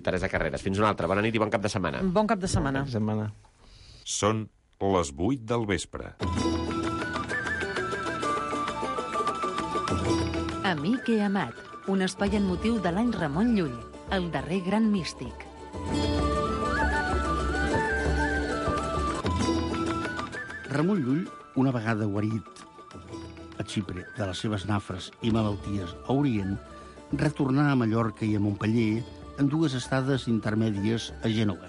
Teresa Carreras. Fins una altra. Bona nit i bon cap de setmana. Bon cap de setmana. Són les 8 del vespre. Amic i amat, un espai en motiu de l'any Ramon Llull, el darrer gran místic. Ramon Llull, una vegada guarit a Xipre de les seves nafres i malalties a Orient, retornà a Mallorca i a Montpeller en dues estades intermèdies a Gènova,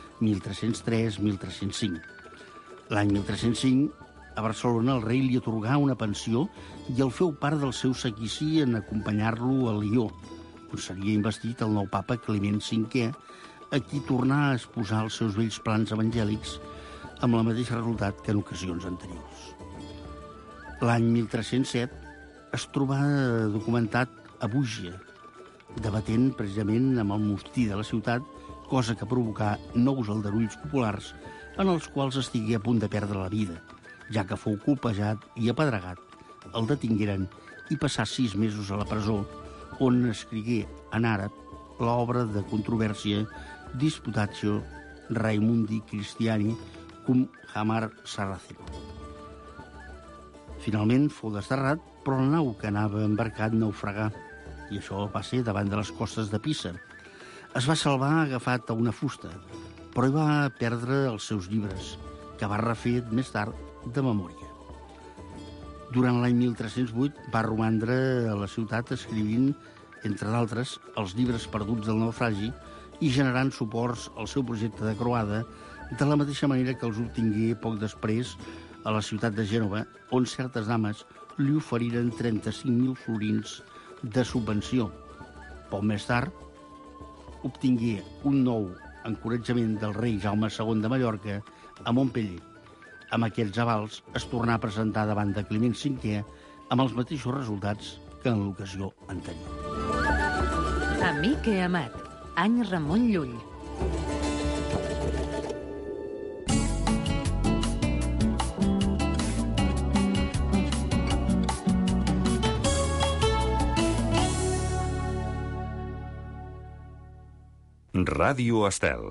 1303-1305. L'any 1305, a Barcelona, el rei li atorgà una pensió i el feu part del seu seguici en acompanyar-lo a Lió, on seria investit el nou papa Climent V, a qui tornà a exposar els seus vells plans evangèlics amb el mateix resultat que en ocasions anteriors. L'any 1307 es trobà documentat a Búgia, debatent precisament amb el mostí de la ciutat, cosa que provocà nous aldarulls populars en els quals estigué a punt de perdre la vida, ja que fou colpejat i apedregat, el detingueren i passà 6 mesos a la presó, on escrigué en àrab l'obra de controvèrsia Disputatio Raimundi Cristiani cum Hamar Sarraceno. Finalment fou desterrat, però la nau que anava embarcat naufragà, i això va ser davant de les costes de Pisa. Es va salvar agafat a una fusta, però hi va perdre els seus llibres, que va refer més tard de memòria. Durant l'any 1308 va romandre a la ciutat escrivint, entre d'altres, els llibres perduts del naufragi i generant suports al seu projecte de croada, de la mateixa manera que els obtingué poc després a la ciutat de Gènova, on certes dames li oferiren 35.000 florins de subvenció. Poc més tard, obtingué un nou encoratjament del rei Jaume II de Mallorca a Montpeller. Amb aquests avals es tornà a presentar davant de Climent V amb els mateixos resultats que en l'ocasió anterior. Amic i amat, any Ramon Llull. Ràdio Estel.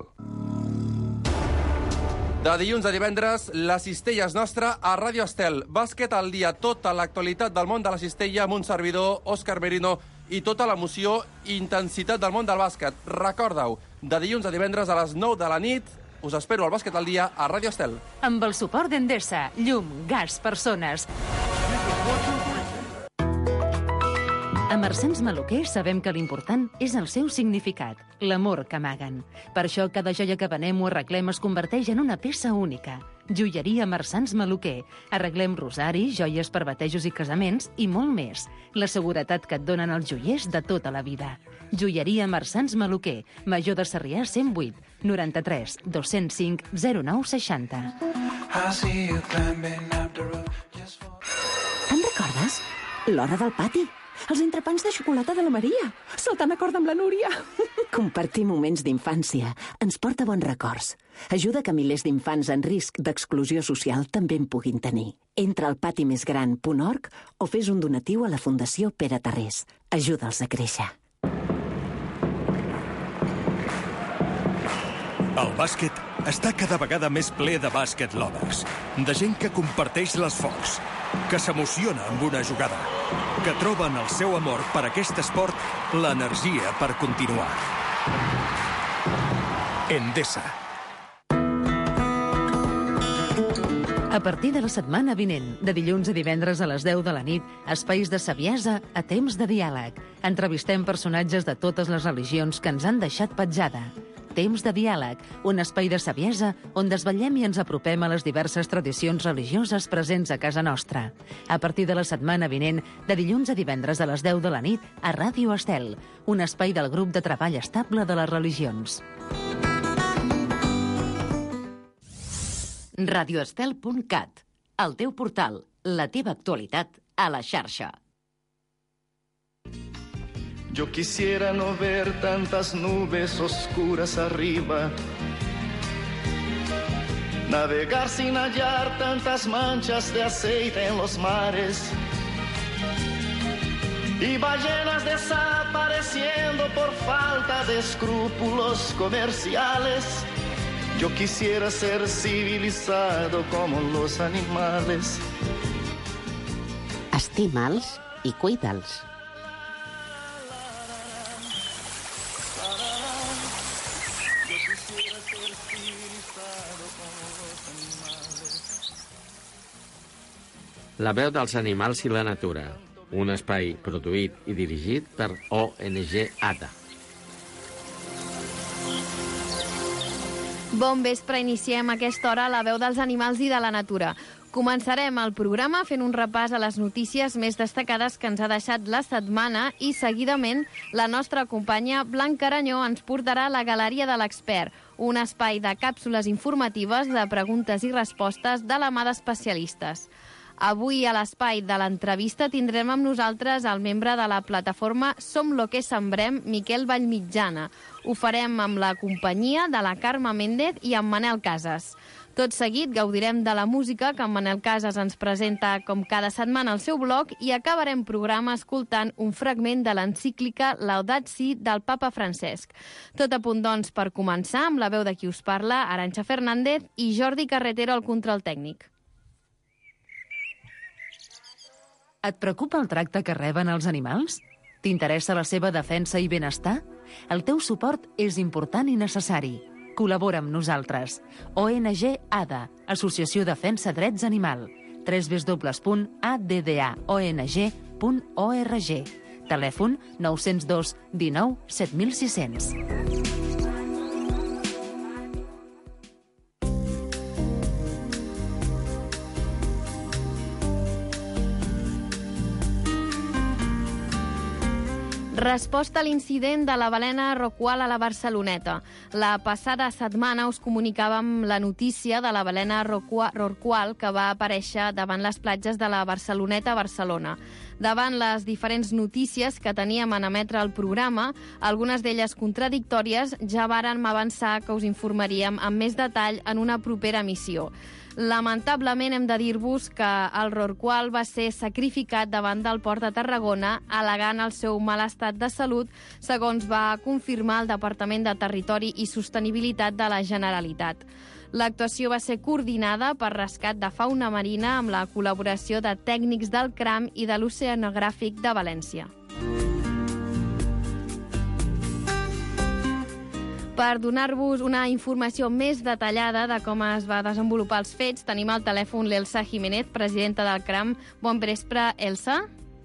De dilluns a divendres, la cistella és nostra a Ràdio Estel. Bàsquet al dia, tota l'actualitat del món de la cistella amb un servidor, Òscar Merino, i tota l'emoció i intensitat del món del bàsquet. Recorda-ho, de dilluns a divendres a les 9 de la nit, us espero al Bàsquet al dia a Ràdio Estel. Amb el suport d'Endesa, llum, gas, persones. A Marsans Maluquer sabem que l'important és el seu significat, l'amor que amaguen. Per això cada joia que venem o arreglem es converteix en una peça única. Joieria Marsans Maluquer. Arreglem rosaris, joies per batejos i casaments i molt més. La seguretat que et donen els joiers de tota la vida. Joieria Marsans Maluquer. Major de Sarrià 108 93 205 09 60. Te'n recordes? L'hora del pati. Els entrepans de xocolata de la Maria. Saltant a corda amb la Núria. Compartir moments d'infància ens porta bons records. Ajuda que milers d'infants en risc d'exclusió social també en puguin tenir. Entra al patimesgran.org o fes un donatiu a la Fundació Pere Tarrés. Ajuda'ls a créixer. El bàsquet està cada vegada més ple de bàsquet lovers, de gent que comparteix l'esforç, que s'emociona amb una jugada, que troba en el seu amor per aquest esport l'energia per continuar. Endesa. A partir de la setmana vinent, de dilluns a divendres a les 10 de la nit, espais de saviesa a temps de diàleg. Entrevistem personatges de totes les religions que ens han deixat petjada. Temps de diàleg, un espai de saviesa on desvetllem i ens apropem a les diverses tradicions religioses presents a casa nostra. A partir de la setmana vinent, de dilluns a divendres a les 10 de la nit, a Ràdio Estel, un espai del grup de treball estable de les religions. radioestel.cat, el teu portal, la teva actualitat a la xarxa. Yo quisiera no ver tantas nubes oscuras arriba, navegar sin hallar tantas manchas de aceite en los mares, y ballenas desapareciendo por falta de escrúpulos comerciales. Yo quisiera ser civilizado como los animales. Estima'ls i cuida'ls. La veu dels animals i la natura. Un espai produït i dirigit per ONG ADA. Bon vespre, iniciem a aquesta hora la veu dels animals i de la natura. Començarem el programa fent un repàs a les notícies més destacades que ens ha deixat la setmana i, seguidament, la nostra companya Blanca Aranyó ens portarà a la Galeria de l'Expert, un espai de càpsules informatives de preguntes i respostes de la mà d'especialistes. Avui, a l'espai de l'entrevista, tindrem amb nosaltres el membre de la plataforma Som lo que sembrem, Miquel Vallmitjana. Ho farem amb la companyia de la Carme Méndez i amb Manel Casas. Tot seguit gaudirem de la música que en Manel Casas ens presenta com cada setmana al seu blog i acabarem programa escoltant un fragment de l'encíclica Laudat Si del papa Francesc. Tot a punt, doncs, per començar amb la veu de qui us parla, Arantxa Fernández i Jordi Carretero al control tècnic. Et preocupa el tracte que reben els animals? T'interessa la seva defensa i benestar? El teu suport és important i necessari. Col·labora amb nosaltres. ONG ADA, Associació Defensa Drets Animal. www.addaong.org. Telèfon 902 19 7600. Resposta a l'incident de la balena rorqual a la Barceloneta. La passada setmana us comunicàvem la notícia de la balena rorqual que va aparèixer davant les platges de la Barceloneta a Barcelona. Davant les diferents notícies que teníem en emetre el programa, algunes d'elles contradictòries, ja vàrem avançar que us informaríem amb més detall en una propera emissió. Lamentablement hem de dir-vos que el rorqual va ser sacrificat davant del port de Tarragona al·legant el seu mal estat de salut, segons va confirmar el Departament de Territori i Sostenibilitat de la Generalitat. L'actuació va ser coordinada per Rescat de Fauna Marina amb la col·laboració de tècnics del CRAM i de l'Oceanogràfic de València. Per donar-vos una informació més detallada de com es va desenvolupar els fets, tenim al telèfon l'Elsa Jiménez, presidenta del CRAM. Bon vespre, Elsa.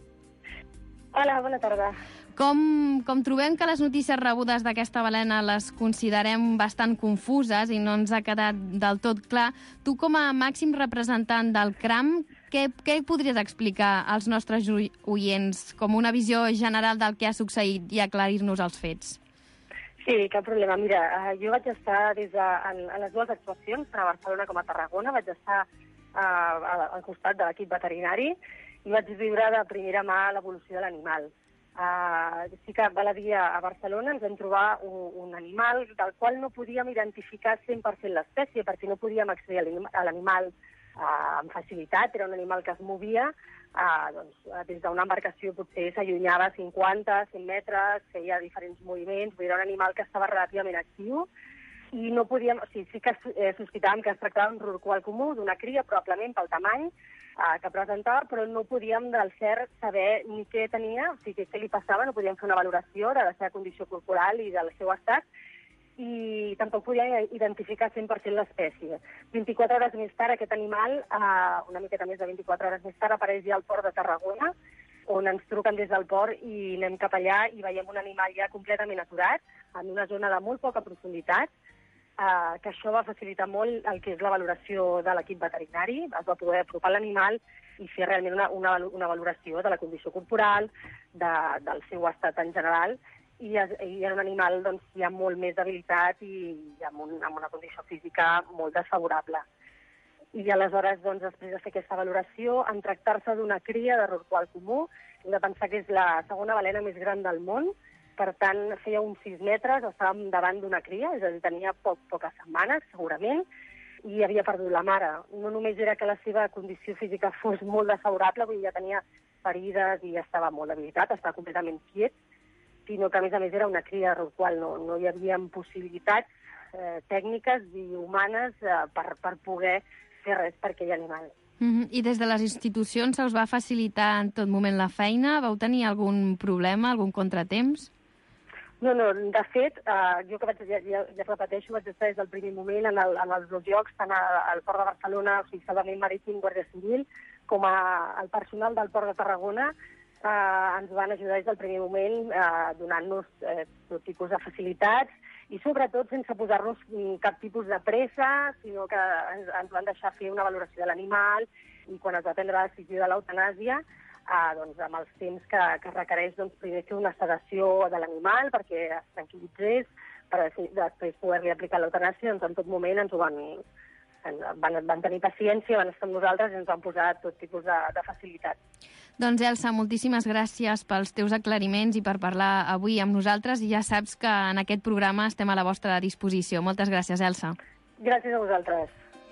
Hola, bona tarda. Com trobem que les notícies rebudes d'aquesta balena les considerem bastant confuses i no ens ha quedat del tot clar, tu com a màxim representant del CRAM, què podries explicar als nostres oients com una visió general del que ha succeït i aclarir-nos els fets? Sí, cap problema. Mira, jo vaig estar en les dues actuacions, tant a Barcelona com a Tarragona, vaig estar al costat de l'equip veterinari i vaig viure de primera mà l'evolució de l'animal. Sí que val a dir, a Barcelona ens vam trobar un animal del qual no podíem identificar 100% l'espècie, perquè no podíem accedir a l'animal amb facilitat. Era un animal que es movia, des d'una embarcació potser s'allunyava 50, 100 metres, feia diferents moviments, era un animal que estava relativament actiu i no podíem, sí que sospitàvem que es tractava d'un rorqual comú, d'una cria, probablement pel tamany que presentava, però no podíem del cert saber ni què tenia, o sigui, què li passava, no podíem fer una valoració de la seva condició corporal i del seu estat, i tampoc podíem identificar 100% l'espècie. 24 hores més tard, aquest animal, una miqueta més de 24 hores més tard, apareix ja al port de Tarragona, on ens truquen des del port i anem cap allà i veiem un animal ja completament aturat, en una zona de molt poca profunditat, que això va facilitar molt el que és la valoració de l'equip veterinari, es va poder apropar l'animal i fer realment una valoració de la condició corporal, del seu estat en general, i era un animal doncs, ja molt més debilitat i amb una condició física molt desfavorable. I aleshores, doncs, després de fer aquesta valoració, en tractar-se d'una cria de rorqual comú, hem de pensar que és la segona balena més gran del món, per tant, feia uns 6 metres, estàvem davant d'una cria, és a dir, tenia poques setmanes, segurament, i havia perdut la mare. No només era que la seva condició física fos molt desfavorable, vull dir, ja tenia ferides i estava molt debilitat, estava completament quiet, sinó que, a més, era una cria en la qual no hi havia possibilitats tècniques i humanes per poder fer res per aquell animal. I des de les institucions se us va facilitar en tot moment la feina? Vau tenir algun problema, algun contratemps? No, de fet, jo que ja repeteixo, vaig estar des del primer moment en els dos llocs, tant al Port de Barcelona, o sigui, Salvament Marítim, Guàrdia Civil, com el personal del Port de Tarragona ens van ajudar des del primer moment donant-nos tot tipus de facilitats i sobretot sense posar-nos cap tipus de pressa, sinó que ens van deixar fer una valoració de l'animal i quan es va prendre la decisió de l'eutanàsia, amb els temps que requereix primer fer una sedació de l'animal perquè es tranquil·litzés, per després poder-li aplicar l'eutanàsia, en tot moment ens ho van tenir paciència, van estar amb nosaltres i ens van posar tot tipus de facilitats. Doncs, Elsa, moltíssimes gràcies pels teus aclariments i per parlar avui amb nosaltres i ja saps que en aquest programa estem a la vostra disposició. Moltes gràcies, Elsa. Gràcies a vosaltres.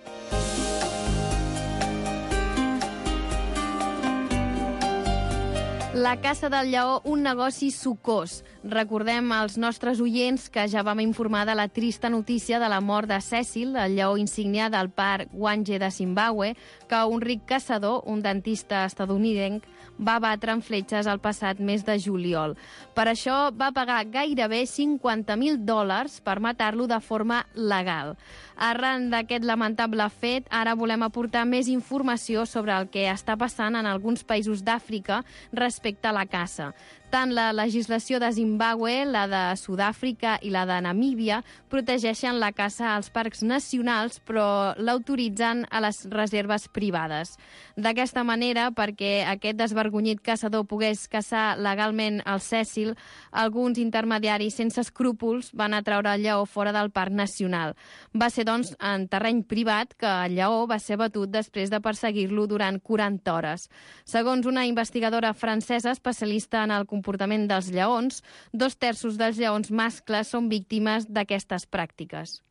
La Caça del Lleó, un negoci sucós. Recordem als nostres oients que ja vam informar de la trista notícia de la mort de Cecil, el lleó insígnia del parc Hwange de Zimbàbue, que un ric caçador, un dentista estatunidenc, va batre amb fletxes el passat mes de juliol. Per això va pagar gairebé $50.000 per matar-lo de forma legal. Arran d'aquest lamentable fet, ara volem aportar més informació sobre el que està passant en alguns països d'Àfrica respecte a la caça. Tant la legislació de Zimbàbue, la de Sud-àfrica i la de Namíbia protegeixen la caça als parcs nacionals, però l'autoritzen a les reserves privades. D'aquesta manera, perquè aquest desvergonyit caçador pogués caçar legalment el Cecil, alguns intermediaris sense escrúpols van atraure el lleó fora del parc nacional. Va ser, doncs, en terreny privat que el lleó va ser batut després de perseguir-lo durant 40 hores. Segons una investigadora francesa especialista en el comportament dels lleons, 2/3 dels lleons mascles són víctimes d'aquestes pràctiques.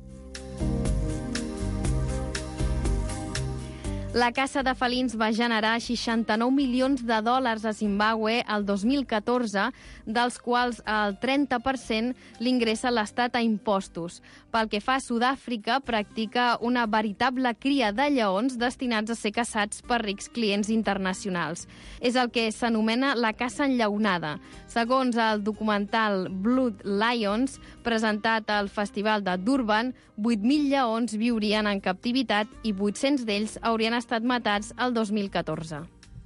La caça de felins va generar $69 milions a Zimbàbue el 2014, dels quals el 30% l'ingressa l'Estat a impostos. Pel que fa a Sud-àfrica, practica una veritable cria de lleons destinats a ser caçats per rics clients internacionals. És el que s'anomena la caça enllaunada. Segons el documental Blood Lions, presentat al Festival de Durban, 8.000 lleons viurien en captivitat i 800 d'ells haurien estat matats el 2014.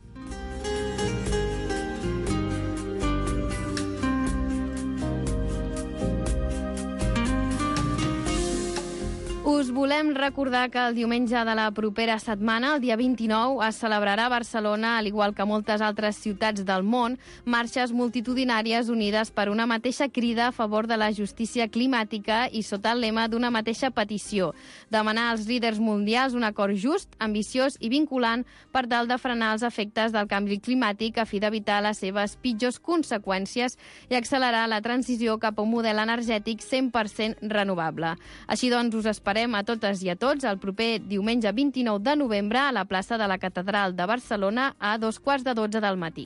Us volem recordar que el diumenge de la propera setmana, el dia 29, es celebrarà a Barcelona, al igual que moltes altres ciutats del món, marxes multitudinàries unides per una mateixa crida a favor de la justícia climàtica i sota el lema d'una mateixa petició: demanar als líders mundials un acord just, ambiciós i vinculant per tal de frenar els efectes del canvi climàtic a fi d'evitar les seves pitjors conseqüències i accelerar la transició cap a un model energètic 100% renovable. Així doncs, us esperem a totes i a tots el proper diumenge 29 de novembre a la plaça de la Catedral de Barcelona a 11:15 del matí.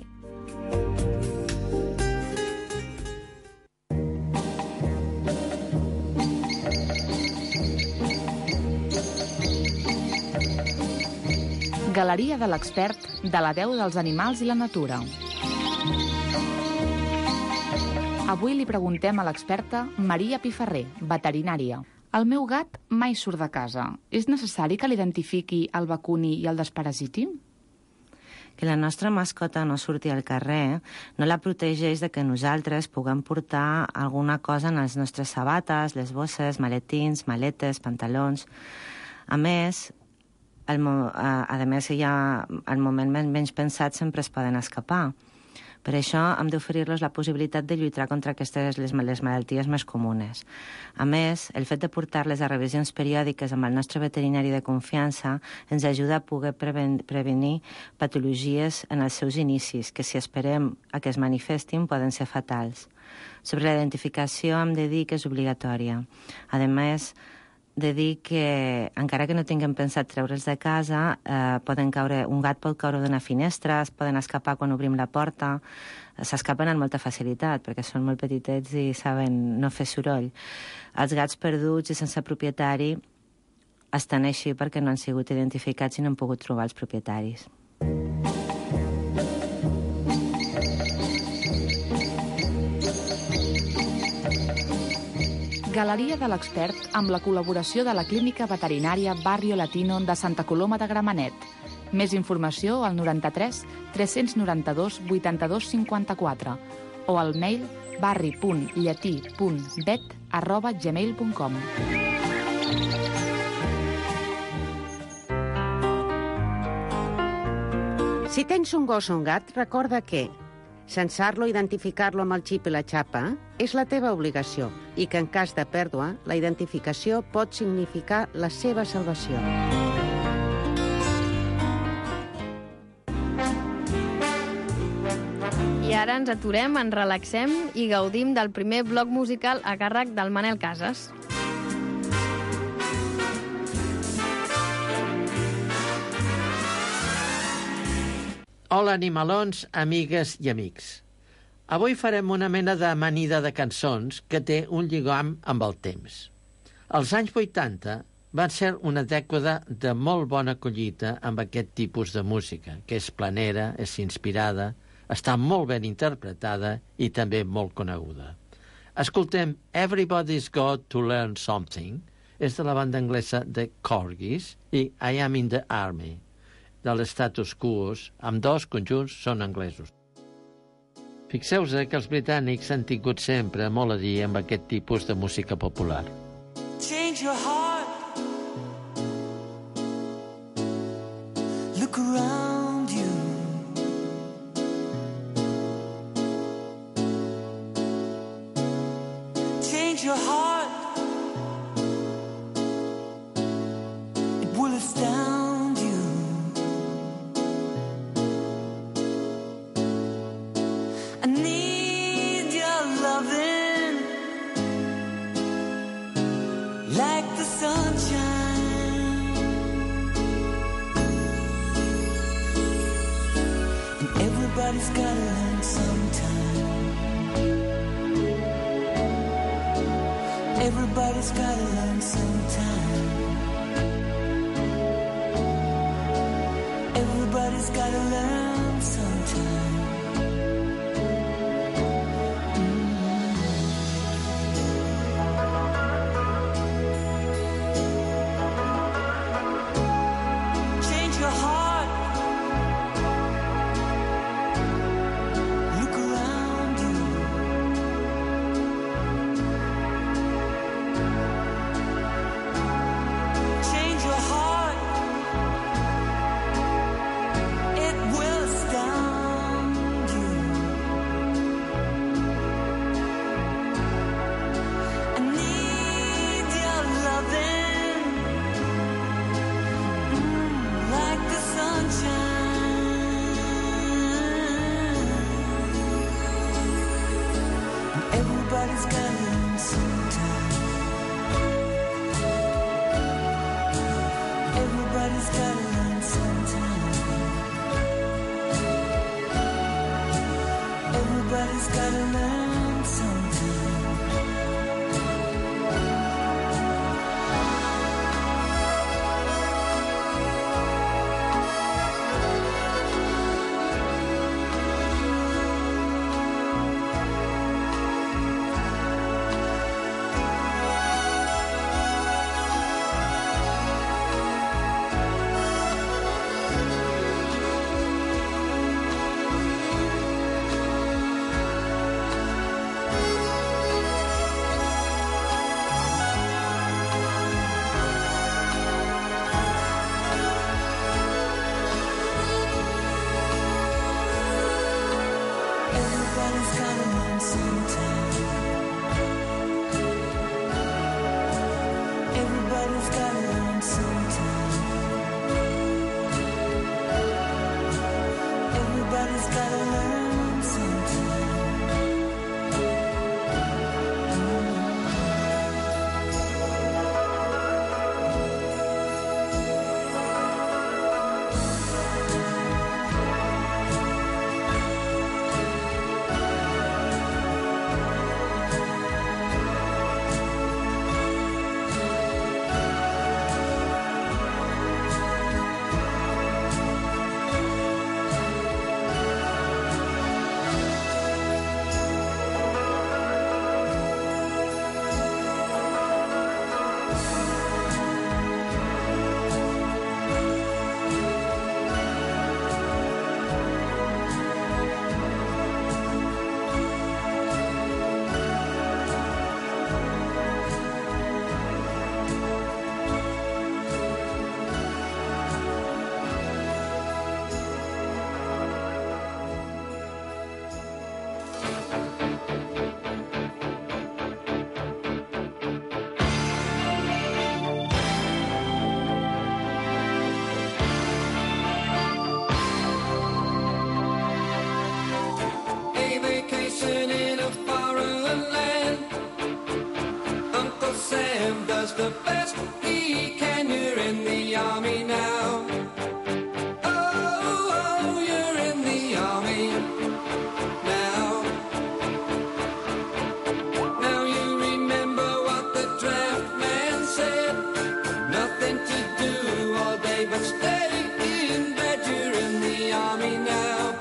Galeria de l'expert de la veu dels animals i la natura. Avui li preguntem a l'experta Maria Piferrer, veterinària. El meu gat mai surt de casa. És necessari que l'identifiqui, el vacuni i el desparasiti? Que la nostra mascota no surti al carrer no la protegeix de que nosaltres puguem portar alguna cosa en les nostres sabates, les bosses, maletins, maletes, pantalons. A més, el moment menys pensat sempre es poden escapar. Per això hem d'oferir-los la possibilitat de lluitar contra aquestes les malalties més comunes. A més, el fet de portar-les a revisions periòdiques amb el nostre veterinari de confiança ens ajuda a poder prevenir patologies en els seus inicis, que si esperem a que es manifestin poden ser fatals. Sobre la identificació hem de dir que és obligatòria. A més, de dir que, encara que no tinguem pensat treure'ls de casa, un gat pot caure d'una finestra, es poden escapar quan obrim la porta, s'escapen amb molta facilitat, perquè són molt petitets i saben no fer soroll. Els gats perduts i sense propietari estan així perquè no han sigut identificats i no han pogut trobar els propietaris. Galeria de l'Expert amb la col·laboració de la Clínica Veterinària Barrio Latino de Santa Coloma de Gramenet. Més informació al 93 392 82 54 o al mail barri.llatí.vet@gmail.com. Si tens un gos o un gat, recorda que censar-lo, identificar-lo amb el xip i la xapa és la teva obligació i que en cas de pèrdua, la identificació pot significar la seva salvació. I ara ens aturem, ens relaxem i gaudim del primer bloc musical a càrrec del Manel Casas. Hola, animalons, amigues i amics. Avui farem una mena d'amanida de cançons que té un lligam amb el temps. Els anys 80 van ser una dècada de molt bona collita amb aquest tipus de música, que és planera, és inspirada, està molt ben interpretada i també molt coneguda. Escoltem Everybody's Got to Learn Something, és de la banda anglesa de Corgis, i I Am in the Army, de l'Status Quo, amb dos conjunts són anglesos. Fixeu-vos que els britànics han tingut sempre molt a dir amb aquest tipus de música popular. Change your heart. Look around you. Change your heart. It will astound you. I need your loving like the sunshine, and everybody's gotta learn sometime. Everybody's gotta learn sometime. Everybody's gotta learn sometime. Change your heart. Look around you. Change your heart. It will astound you. I need your loving like the sunshine. And everybody's got to learn sometime. Everybody's got to learn sometime. Everybody's got to learn sometime. Everybody's gotta learn sometime. Everybody's gotta learn sometime. Everybody's gotta learn sometime. and does the best he can. You're in the army now. Oh, you're in the army now. Now you remember what the draft man said. Nothing to do all day but stay in bed. You're in the army now.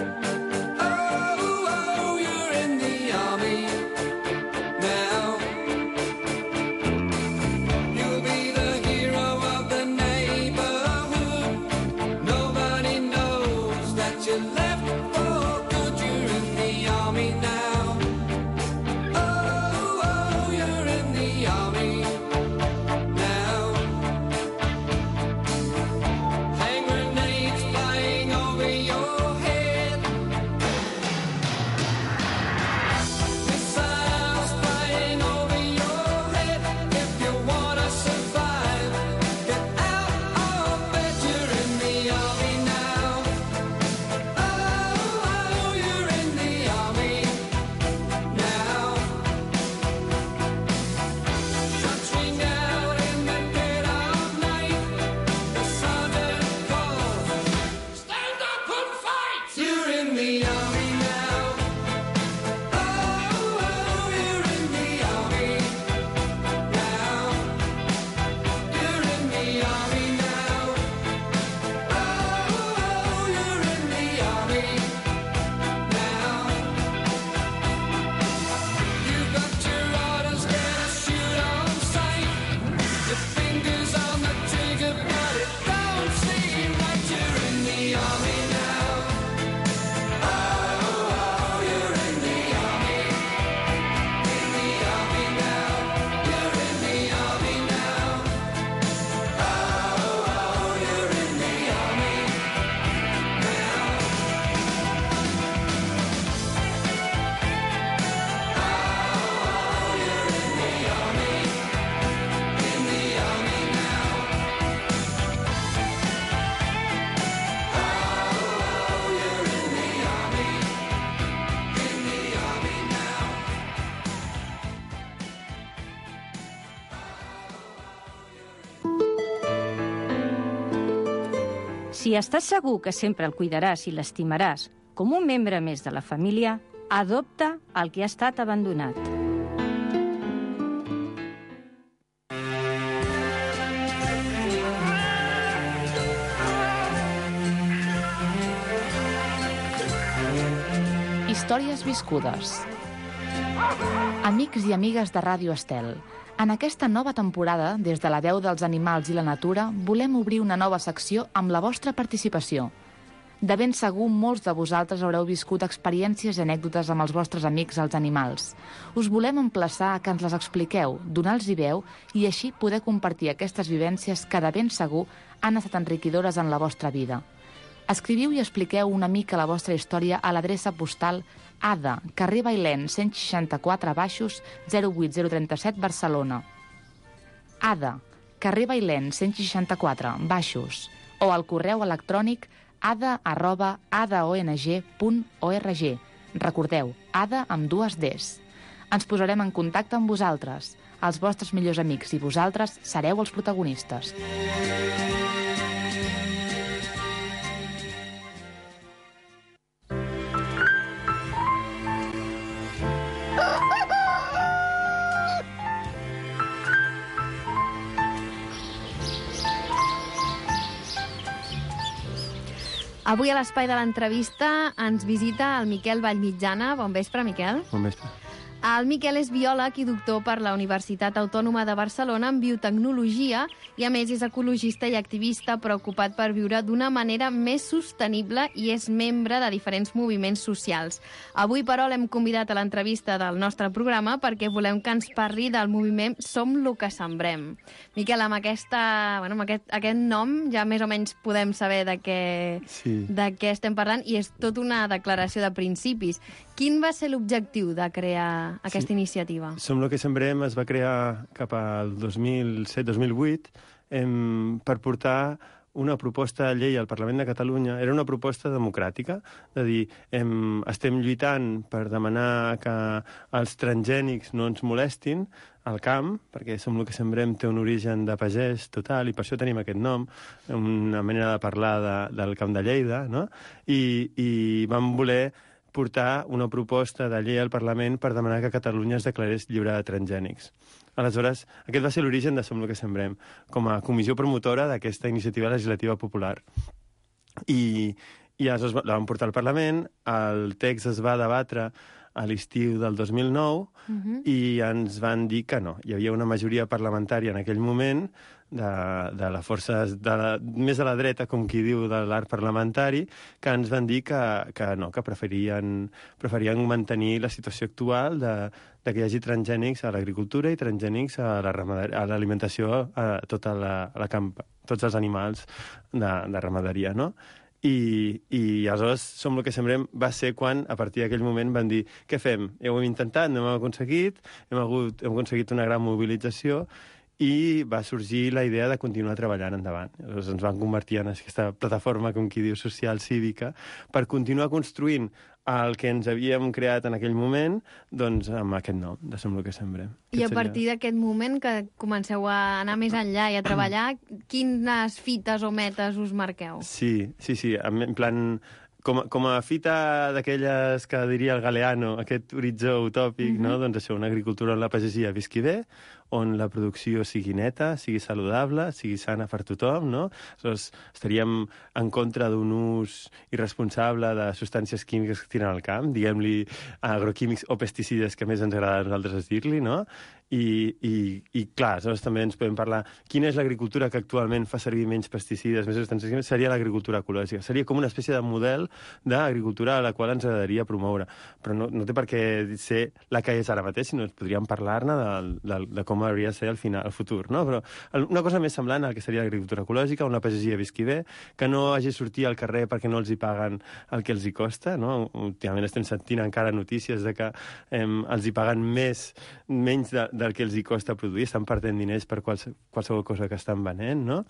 Oh, you're in the army now. You'll be the hero of the neighborhood. Nobody knows that you left for good. You're in the army now. Oh, you're in the army now. Hand grenades flying over your head. Missiles flying over your head. If you wanna survive, get out of bed. You're in the army now. Oh, you're in the army now. Shots ring out in the dead of night. The sergeant calls, stand up and fight. You're in the army now. Oh, you're in the army now. You're in the army now. Oh, you're in the army now. You've got your orders, get a shoot on sight. Your fingers on the trigger, but it don't seem right. You're in the army now. Oh, you're in the army. In the army now. You're in the army now. Oh, you're in the army now. Oh, you're in the army. In the army now. Oh, you're in the army. In the army now. Si estàs segur que sempre el cuidaràs i l'estimaràs com un membre més de la família, adopta el que ha estat abandonat. Històries viscudes. Amics i amigues de Ràdio Estel, en aquesta nova temporada, des de la veu dels animals i la natura, volem obrir una nova secció amb la vostra participació. De ben segur, molts de vosaltres haureu viscut experiències i anècdotes amb els vostres amics els animals. Us volem emplaçar a que ens les expliqueu, donar-los veu i així poder compartir aquestes vivències que de ben segur han estat enriquidores en la vostra vida. Escriviu i expliqueu una mica la vostra història a l'adreça postal Ada, carrer Bailèn, 164 baixos, 08037 Barcelona. Ada, carrer Bailèn, 164 baixos, o al correu electrònic ada@adaong.org. Recordeu, Ada amb 2 Ds. Ens posarem en contacte amb vosaltres, els vostres millors amics, i vosaltres sereu els protagonistes. Avui a l'espai de l'entrevista ens visita el Miquel Vallmitjana. Bon vespre, Miquel. Bon vespre. El Miquel és biòleg i doctor per la Universitat Autònoma de Barcelona en biotecnologia i, a més, és ecologista i activista preocupat per viure d'una manera més sostenible i és membre de diferents moviments socials. Avui, però, l'hem convidat a l'entrevista del nostre programa perquè volem que ens parli del moviment Som lo que sembrem. Miquel, amb aquest nom ja més o menys podem saber de què estem parlant i és tota una declaració de principis. Quin va ser l'objectiu de crear aquesta iniciativa? Som lo que sembrem es va crear cap al 2007-2008 per portar una proposta de llei al Parlament de Catalunya era una proposta democràtica, de dir, estem lluitant per demanar que els transgènics no ens molestin al camp, perquè Som lo que sembrem té un origen de pagès total, i per això tenim aquest nom, una manera de parlar del Camp de Lleida, no? I vam voler portar una proposta de llei al Parlament per demanar que Catalunya es declarés lliure de transgènics. Aleshores, aquest va ser l'origen de Som lo que sembrem, com a comissió promotora d'aquesta iniciativa legislativa popular. I aleshores la vam portar al Parlament, el text es va debatre a l'estiu del 2009 i ens van dir que no. Hi havia una majoria parlamentària en aquell moment de les forces més a la dreta, com qui diu, de l'arc parlamentari, que ens van dir que no, que preferien mantenir la situació actual de que hi hagi transgènics a l'agricultura i transgènics a l'alimentació, a tots els animals de ramaderia, no? I aleshores Som lo que sembrem va ser quan, a partir d'aquell moment, van dir què fem? Ho hem intentat, no hem aconseguit, hem aconseguit una gran mobilització i va sorgir la idea de continuar treballant endavant. Aleshores ens van convertir en aquesta plataforma, com qui diu, social cívica, per continuar construint el que ens havíem creat en aquell moment, doncs amb aquest nom, de Som lo que sembrem. I a partir d'aquest moment que comenceu a anar més enllà i a treballar, quines fites o metes us marqueu? Sí, en plan, com a fita d'aquelles que diria el Galeano, aquest horitzó utòpic, no? Doncs això, una agricultura on la pagesia visqui bé, on la producció sigui neta, sigui saludable, sigui sana per tothom, no? Aleshores, estaríem en contra d'un ús irresponsable de substàncies químiques que tiren al camp, diguem-li agroquímics o pesticides, que més ens agrada a nosaltres dir-li, no? I clar, aleshores també ens podem parlar quina és l'agricultura que actualment fa servir menys pesticides, més substàncies químiques, seria l'agricultura ecològica. Seria com una espècie de model d'agricultura a la qual ens agradaria promoure. Però no té per què ser la que és ara mateix, sinó que podríem parlar-ne de com hauria de ser al futur, no? Però una cosa més semblant al que seria l'agricultura ecològica, on la pagesia visqui bé, que no hagi de sortir al carrer perquè no els hi paguen el que els hi costa, no? Últimament estem sentint encara notícies de que els hi paguen menys del que els hi costa produir, estan perdent diners per qualsevol cosa que estan venent, no?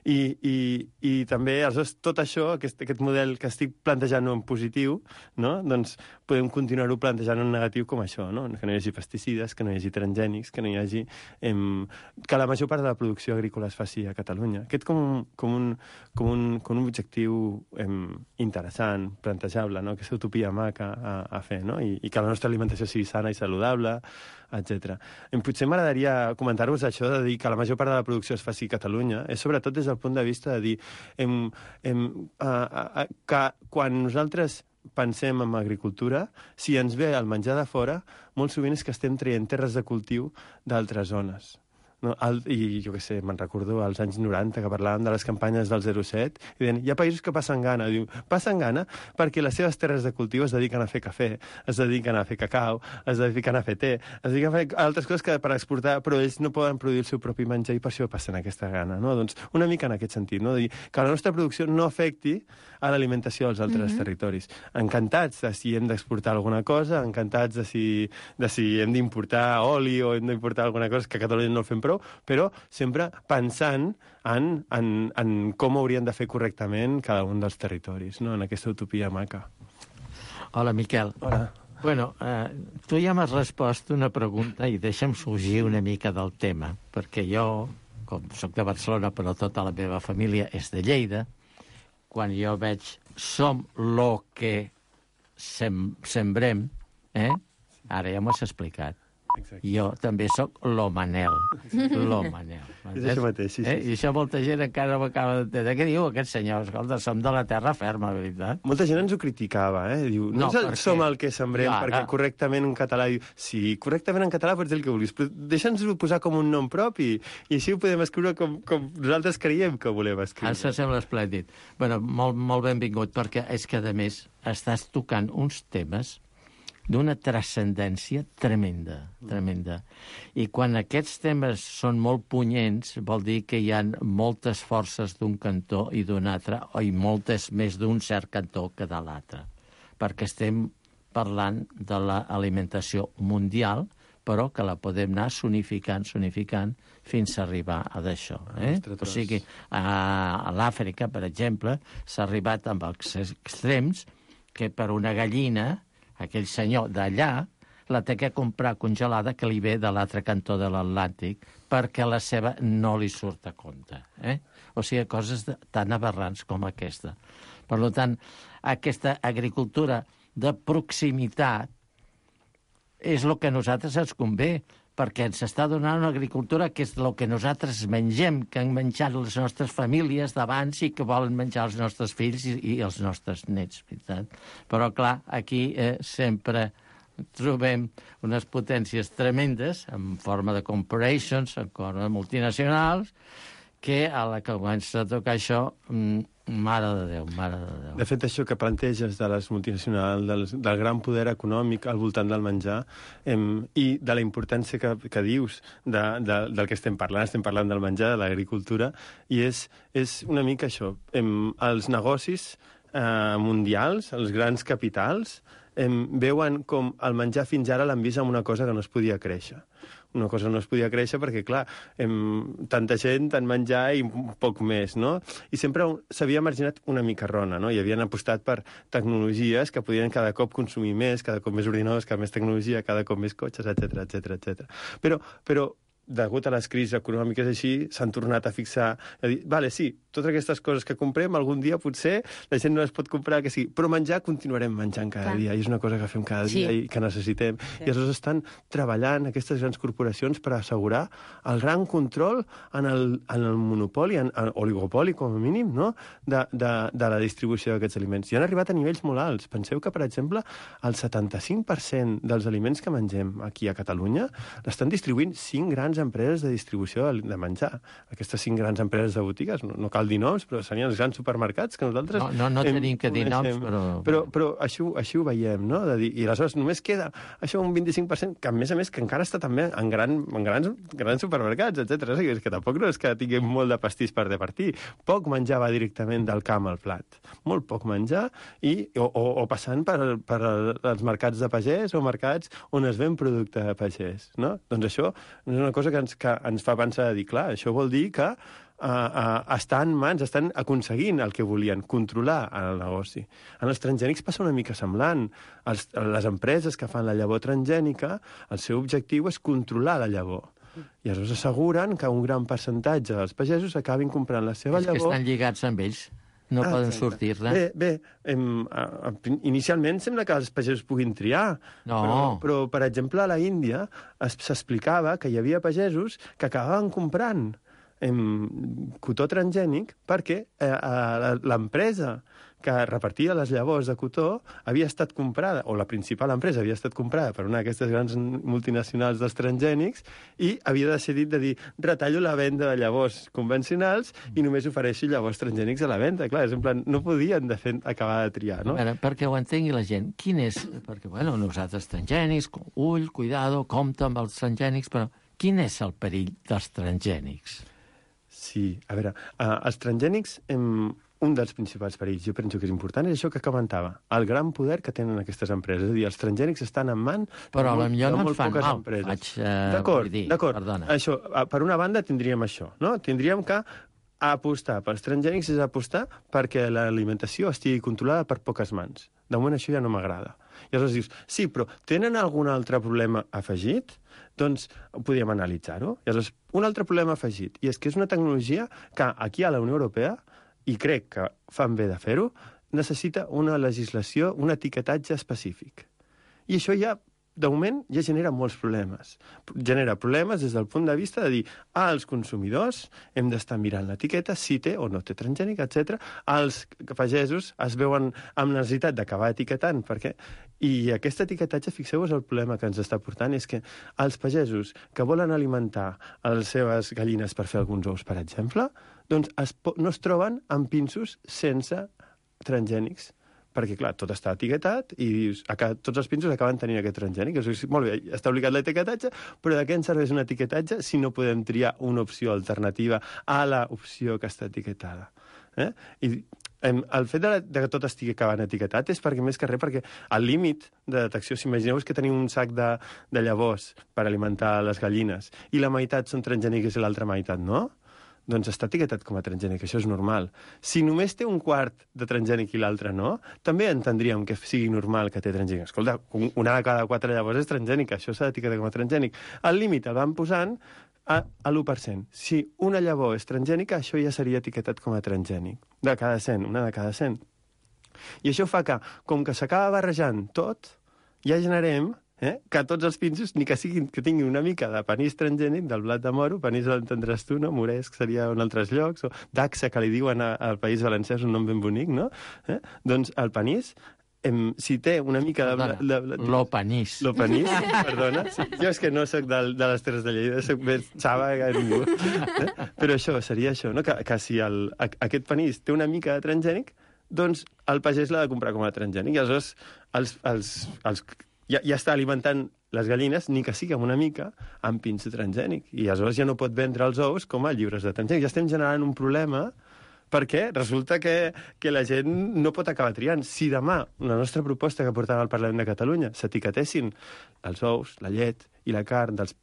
I també, aleshores, tot això, aquest model que estic plantejant en positiu, no? Doncs podem continuar-ho plantejant en negatiu com això, no? Que no hi hagi pesticides, que no hi hagi transgènics, que no hi hagi... que la major part de la producció agrícola es faci a Catalunya. Aquest com un objectiu interessant, plantejable, no? Aquesta utopia maca a fer, no? I que la nostra alimentació sigui sana i saludable, etc. Potser m'agradaria comentar-vos això de dir que la major part de la producció es faci a Catalunya, és sobretot des del punt de vista de dir que quan nosaltres pensem en agricultura, si ens ve el menjar de fora, molt sovint és que estem traient terres de cultiu d'altres zones. No? I jo què sé, me'n recordo als anys 90 que parlàvem de les campanyes del 07 i deien, hi ha països que passen gana. Diu, passen gana perquè les seves terres de cultiu es dediquen a fer cafè, es dediquen a fer cacau, es dediquen a fer té, es dediquen a fer altres coses que per exportar, però ells no poden produir el seu propi menjar i per això passen aquesta gana. No? Doncs una mica en aquest sentit, no? Dir que la nostra producció no afecti a l'alimentació dels altres territoris. Encantats de si hem d'exportar alguna cosa, encantats de si hem d'importar oli o hem d'importar alguna cosa que a Catalunya no fem prou, però sempre pensant en com haurien de fer correctament cada un dels territoris, no? En aquesta utopia maca. Hola, Miquel. Hola. Bueno, tu ja m'has respost una pregunta i deixa'm fugir una mica del tema, perquè jo, com soc de Barcelona, però tota la meva família és de Lleida, quan jo veig Som lo que sembrem, ara ja m'ho has explicat. Exacte. Jo també sóc lo Manel. Lo Manel. És això mateix, sí. I això molta gent encara m'acaba d'entendre. Què diu aquest senyor? Escolta, som de la terra ferma, veritat. Molta gent ens ho criticava, Diu, no som el que sembrem, perquè correctament en català... Diu, sí, correctament en català pots dir el que vulguis, però deixa'ns-ho posar com un nom propi, i així ho podem escriure com nosaltres creiem que volem escriure. Això sembla esplèndid. Bueno, molt benvingut, perquè és que, a més, estàs tocant uns temes d'una transcendència tremenda. I quan aquests temes són molt punyents, vol dir que hi ha moltes forces d'un cantó i d'un altre, i moltes més d'un cert cantó que de l'altre. Perquè estem parlant de l'alimentació mundial, però que la podem anar sonificant fins a arribar a d'això. O sigui, a l'Àfrica, per exemple, s'ha arribat amb els extrems que per una gallina, aquell senyor d'allà, la té que comprar congelada que li ve de l'altre cantó de l'Atlàntic perquè la seva no li surt a compte. O sigui, coses tan aberrants com aquesta. Per tant, aquesta agricultura de proximitat és el que a nosaltres ens convé, perquè ens està donant una agricultura que és el que nosaltres mengem, que han menjat les nostres famílies d'abans i que volen menjar els nostres fills i els nostres nets. Però, clar, aquí sempre trobem unes potències tremendes en forma de corporations, en forma de multinacionals, que a la que comença a tocar això, mare de Déu. De fet, això que planteges de les multinacionals, del gran poder econòmic al voltant del menjar i de la importància que dius del que estem parlant del menjar, de l'agricultura, i és una mica això. Els negocis mundials, els grans capitals, veuen com el menjar fins ara l'han vist amb una cosa que no es podia créixer. Una cosa no es podia créixer perquè, clar, tanta gent, tant menjar i un poc més, no? I sempre s'havia marginat una micarrona, no? I havien apostat per tecnologies que podien cada cop consumir més, cada cop més ordinadors, cada més tecnologia, cada cop més cotxes, etc. Però degut a les crisis econòmiques així, s'han tornat a fixar, a dir, vale, sí, totes aquestes coses que comprem, algun dia potser la gent no les pot comprar, que sí, però menjar continuarem menjant cada dia, i és una cosa que fem cada dia i que necessitem. I aleshores estan treballant aquestes grans corporacions per assegurar el gran control en el monopoli, en oligopoli, com a mínim, no? de la distribució d'aquests aliments. I han arribat a nivells molt alts. Penseu que, per exemple, el 75% dels aliments que mengem aquí a Catalunya l'estan distribuint 5 grans empreses de distribució de menjar. Aquestes 5 grans empreses de botigues, no cal dir noms, però serien els grans supermercats que nosaltres... No tenim que dir noms, però així ho veiem, no? De dir, i aleshores només queda això un 25%, que a més que encara està també en grans supermercats, etc. O sigui, és que tampoc no és que tinguem molt de pastís per repartir. Poc menjar va directament del camp al plat. Molt poc menjar o passant per els mercats de pagès o mercats on es ven producte de pagès, no? Doncs això és una cosa que ens fa pensar de dir, clar, això vol dir que estan aconseguint el que volien, controlar el negoci. En els transgènics passa una mica semblant. Les empreses que fan la llavor transgènica, el seu objectiu és controlar la llavor. I aleshores asseguren que un gran percentatge dels pagesos acabin comprant la seva llavor... És que estan lligats amb ells. No poden sortir-ne. Bé, inicialment sembla que els pagesos puguin triar, però, per exemple, a la Índia s'explicava que hi havia pagesos que acabaven comprant cotó transgènic perquè l'empresa que repartia les llavors de cotó havia estat comprada, o la principal empresa havia estat comprada per una d'aquestes grans multinacionals dels transgènics i havia decidit de dir, retallo la venda de llavors convencionals i només ofereixo llavors transgènics a la venda. Clar, és en plan, no podien de fet acabar de triar, no? A veure, perquè ho entengui la gent, quin és... Perquè, bueno, nosaltres transgènics, cuidado, compte amb els transgènics, però quin és el perill dels transgènics? Sí, a veure, els transgènics... Un dels principals perills, jo penso que és important, és això que comentava, el gran poder que tenen aquestes empreses. És a dir, els transgènics estan en mans de molt poques empreses. D'acord. Això, per una banda tindríem això, no? Tindríem que apostar pels transgènics és apostar perquè l'alimentació estigui controlada per poques mans. De moment això ja no m'agrada. I aleshores dius, sí, però tenen algun altre problema afegit? Doncs podríem analitzar-ho. I aleshores, un altre problema afegit, i és que és una tecnologia que aquí a la Unió Europea, i crec que fan bé de fer-ho, necessita una legislació, un etiquetatge específic. I això ja, de moment, ja genera molts problemes. Genera problemes des del punt de vista de dir als consumidors hem d'estar mirant l'etiqueta, si té o no té transgènic, etc. Els pagesos es veuen amb necessitat d'acabar etiquetant, perquè... I aquest etiquetatge, fixeu-vos, el problema que ens està portant és que els pagesos que volen alimentar les seves gallines per fer alguns ous, per exemple, doncs no es troben amb pinsos sense transgènics. Perquè, clar, tot està etiquetat i dius, tots els pinsos acaben tenint aquest transgènic. O sigui, molt bé, està obligat l'etiquetatge, però de què ens serveix un etiquetatge si no podem triar una opció alternativa a l'opció que està etiquetada? I El fet de que tot estigui acabant etiquetat és perquè, més que res, perquè el límit de detecció, si imagineu que tenim un sac de llavors per alimentar les gallines i la meitat són transgèniques i l'altra meitat no, doncs està etiquetat com a transgènic, això és normal. Si només té un quart de transgènic i l'altre no, també entendríem que sigui normal que té transgènic. Escolta, una de cada 4 llavors és transgènica, això s'ha d'etiquetar com a transgènic. El límit el van posant a l'1%. Si una llavor és transgènica, això ja seria etiquetat com a transgènic. De cada 100, una de cada 100. I això fa que, com que s'acaba barrejant tot, ja generem que tots els pinsos, ni que tinguin una mica de panís transgènic, del blat de moro, panís l'entendràs tu, no? Moresc seria en altres llocs, o daxa, que li diuen al País Valencià, és un nom ben bonic, no? Doncs el panís, si té una mica de... L'opanís. L'opanís, perdona. Sí. Jo és que no soc de les Terres de Lleida, soc més xava que ningú. Però això, seria això, no? Que si aquest panís té una mica de transgènic, doncs el pagès l'ha de comprar com a transgènic. I aleshores ja està alimentant les gallines, ni que sigui amb una mica, amb pinso transgènic. I aleshores ja no pot vendre els ous com a lliures de transgènic. Ja estem generant un problema perquè resulta que la gent no pot acabar triant. Si demà la nostra proposta que portava al Parlament de Catalunya s'etiquetessin els ous, la llet i la carn dels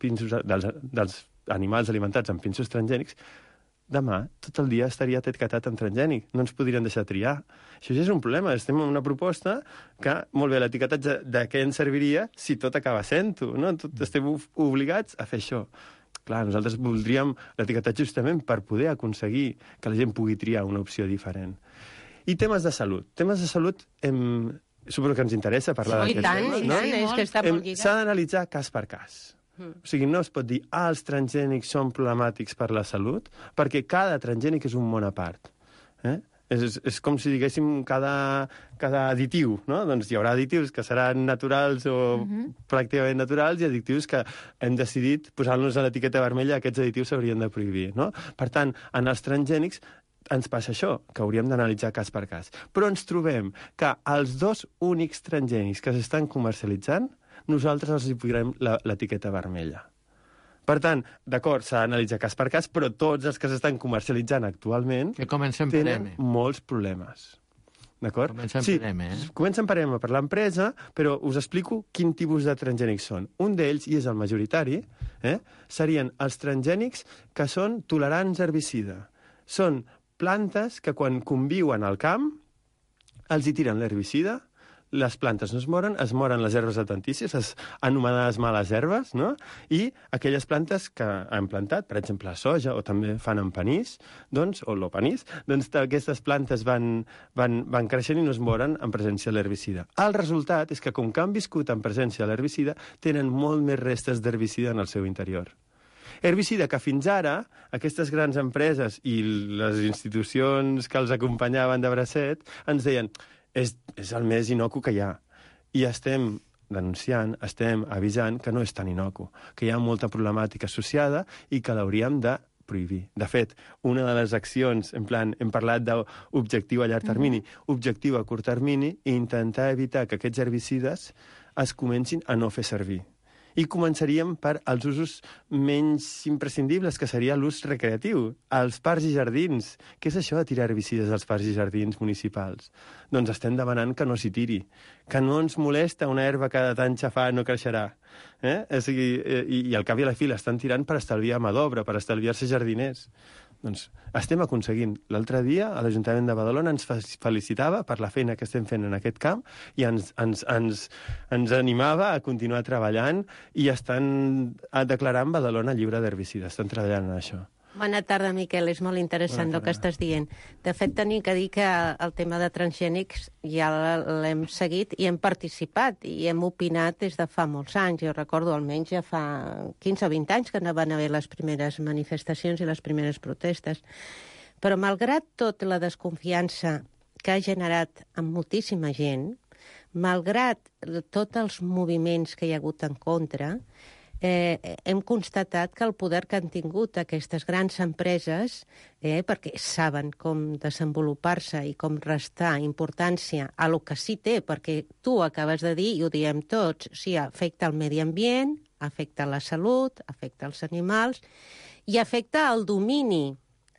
animals alimentats amb pinsos transgènics, demà tot el dia estaria etiquetat amb transgènic. No ens podrien deixar triar. Això ja és un problema. Estem en una proposta que, molt bé, l'etiquetatge de què ens serviria si tot acaba sent-ho, no? Estem obligats a fer això. Clar, nosaltres voldríem l'etiquetatge justament per poder aconseguir que la gent pugui triar una opció diferent. I temes de salut. Temes de salut, suposo que ens interessa parlar d'aquests temes, no? És que està molt lligat. S'ha d'analitzar cas per cas. O sigui, no es pot dir els transgènics són problemàtics per la salut, perquè cada transgènic és un món a part. És com si diguéssim cada additiu, no? Doncs hi haurà additius que seran naturals o pràcticament naturals i additius que hem decidit posar-nos a l'etiqueta vermella, aquests additius s'haurien de prohibir, no? Per tant, en els transgènics ens passa això, que hauríem d'analitzar cas per cas. Però ens trobem que els 2 únics transgènics que s'estan comercialitzant, nosaltres els hi posarem l'etiqueta vermella. Per tant, d'acord, s'ha d'analitzar cas per cas, però tots els que s'estan comercialitzant actualment tenen molts problemes. D'acord? Comencen per M per l'empresa, però us explico quin tipus de transgènics són. Un d'ells, i és el majoritari, serien els transgènics que són tolerants a herbicida. Són plantes que quan conviuen al camp els hi tiren l'herbicida, les plantes no es moren les herbes adventícies, les anomenades males herbes, no? I aquelles plantes que han plantat, per exemple, soja, o també fan en panís, doncs, o l'opanís, doncs aquestes plantes van creixent i no es moren en presència de l'herbicida. El resultat és que, com que han viscut en presència de l'herbicida, tenen molt més restes d'herbicida en el seu interior. Herbicida que fins ara aquestes grans empreses i les institucions que els acompanyaven de bracet ens deien és el més inocu que hi ha. I estem denunciant, estem avisant que no és tan inocu, que hi ha molta problemàtica associada i que l'hauríem de prohibir. De fet, una de les accions, en plan, hem parlat d'objectiu a llarg termini, objectiu a curt termini, i intentar evitar que aquests herbicides es comencin a no fer servir. I començaríem per als usos menys imprescindibles, que seria l'ús recreatiu, als parcs i jardins. Què és això de tirar herbicides als parcs i jardins municipals? Doncs estem demanant que no s'hi tiri, que no ens molesta una herba que de tant xafar no creixerà. O sigui, i al cap i a la fi l'estan tirant per estalviar mà d'obra, per estalviar-se jardiners. Doncs estem aconseguint. L'altre dia a l'Ajuntament de Badalona ens felicitava per la feina que estem fent en aquest camp i ens animava a continuar treballant i estan declarant Badalona lliure d'herbicides. Estan treballant en això. Bona tarda, Miquel. És molt interessant el que estàs dient. De fet, tenim que dir que el tema de transgènics ja l'hem seguit i hem participat i hem opinat des de fa molts anys. Jo recordo almenys ja fa 15 o 20 anys que no van haver les primeres manifestacions i les primeres protestes. Però malgrat tot la desconfiança que ha generat amb moltíssima gent, malgrat tots els moviments que hi ha hagut en contra, hem constatat que el poder que han tingut aquestes grans empreses, perquè saben com desenvolupar-se i com restar importància a lo que sí té, perquè tu acabes de dir, i ho diem tots, sí, afecta el medi ambient, afecta la salut, afecta els animals, i afecta el domini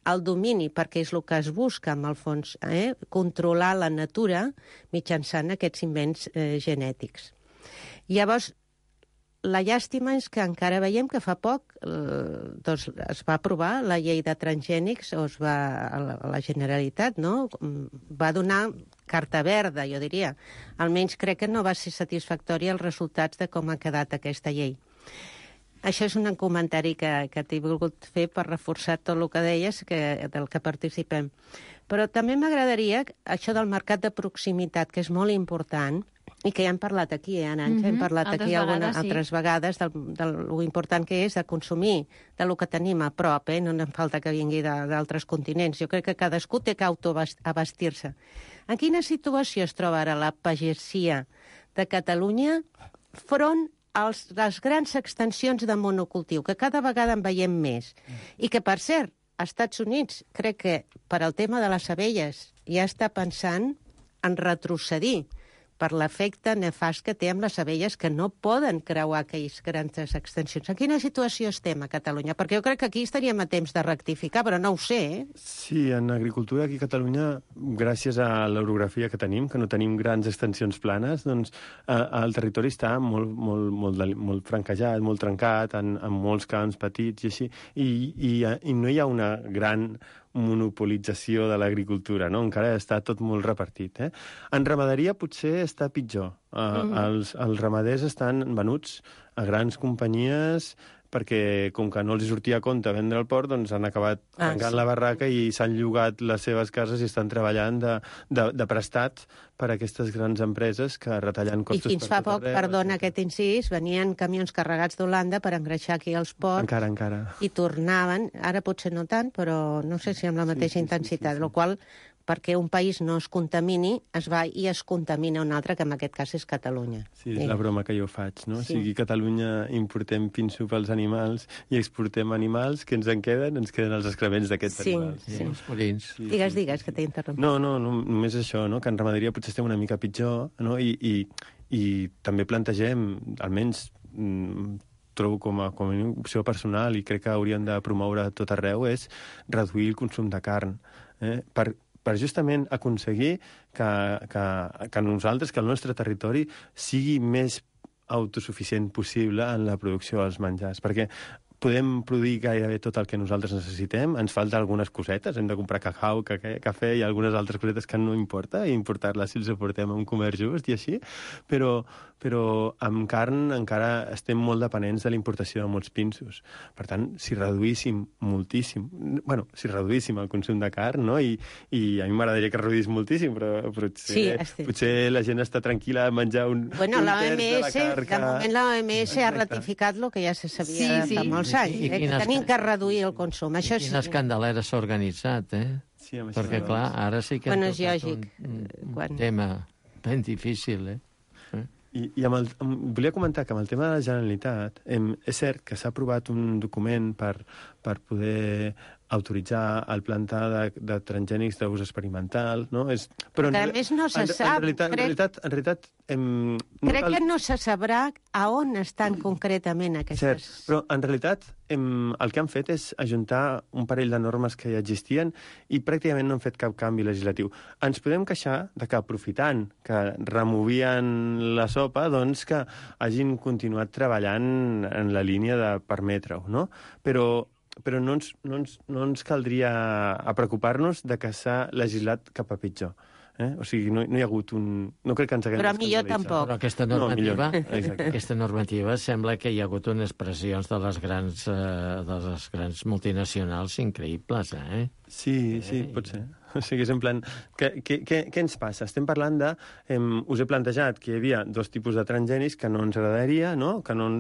el domini, perquè és el que es busca, en el fons, controlar la natura mitjançant aquests invents genètics. Llavors, la llàstima és que encara veiem que fa poc doncs es va aprovar la llei de transgènics, o la Generalitat, no? Va donar carta verda, jo diria. Almenys crec que no va ser satisfactori els resultats de com ha quedat aquesta llei. Això és un comentari que t'he volgut fer per reforçar tot el que deies, del que participem. Però també m'agradaria això del mercat de proximitat, que és molt important, i que ja hem parlat aquí, Arantxa, hem parlat aquí altres vegades de lo important que és de consumir de lo que tenim a prop, no en falta que vingui d'altres continents. Jo crec que cadascú té que autoabastir-se. En quina situació es troba ara la pagesia de Catalunya front a les grans extensions de monocultiu, que cada vegada en veiem més? I que, per cert, als Estats Units, crec que per al tema de les abelles ja està pensant en retrocedir per l'efecte nefast que té amb les abelles, que no poden creuar aquelles grans extensions. En quina situació estem a Catalunya? Perquè jo crec que aquí estaríem a temps de rectificar, però no ho sé, Sí, en agricultura aquí a Catalunya, gràcies a l'orografia que tenim, que no tenim grans extensions planes, doncs el territori està molt franquejat, molt trencat, en molts camps petits i així, i no hi ha una gran monopolització de l'agricultura, no? Encara està tot molt repartit. En ramaderia potser està pitjor. Els ramaders estan venuts a grans companyies perquè, com que no els sortia a compte vendre al port, doncs han acabat tancant la barraca i s'han llogat les seves cases i estan treballant de prestat per a aquestes grans empreses que retallant costos. I fins fa poc, perdona aquest incís, venien camions carregats d'Holanda per engreixar aquí els ports. Encara. I tornaven, ara potser no tant, però no sé si amb la mateixa intensitat, el qual, perquè un país no es contamini, es va i es contamina un altre, que en aquest cas és Catalunya. Sí, és la broma que jo faig, no? Sí. O sigui, a Catalunya importem pinso pels animals i exportem animals, que ens queden els excrements d'aquests animals. Sí, els purins. Digues, que t'he interromput. No, només això, no? Que en ramaderia potser estem una mica pitjor, no? I també plantegem, almenys trobo com a opció personal, i crec que hauríem de promoure a tot arreu, és reduir el consum de carn. Per justament aconseguir que nosaltres, que el nostre territori sigui més autosuficient possible en la producció dels menjars, perquè podem produir gairebé tot el que nosaltres necessitem, ens falta algunes cosetes, hem de comprar cacau, cafè i algunes altres cosetes que no importa, i importar-les si els aportem a un comerç just i així, però amb carn encara estem molt dependents de la importació de molts pinsos. Per tant, si reduíssim moltíssim, el consum de carn, no? I a mi m'agradaria que reduís moltíssim, però potser la gent està tranquil·la a menjar un terç de la carn. De moment l'OMS ha ratificat el que ja se sabia fa molts anys, que tenim que reduir el consum. Quina escandalera s'ha organitzat, Sí, perquè, clar, ara sí que hem tocat un tema ben difícil, I volia comentar que amb el tema de la Generalitat és cert que s'ha aprovat un document per poder autoritzar el plantar de transgènics d'ús experimental, no? Però a més no se sap. En realitat... Crec que no se sabrà a on estan concretament aquestes... Cert, però en realitat el que han fet és ajuntar un parell de normes que ja existien i pràcticament no han fet cap canvi legislatiu. Ens podem queixar de que, aprofitant que removien la sopa, doncs que hagin continuat treballant en la línia de permetre-ho, no? Però no ens caldria preocupar-nos de que s'ha legislat cap a pitjor. O sigui, no hi ha hagut un... No crec que ens haguem... Però millor tampoc. Però aquesta normativa sembla que hi ha hagut unes pressions de les grans multinacionals increïbles, Sí, pot ser. O sigui, és en plan... Què ens passa? Estem parlant de... Us he plantejat que hi havia dos tipus de transgènics que no ens agradaria, no?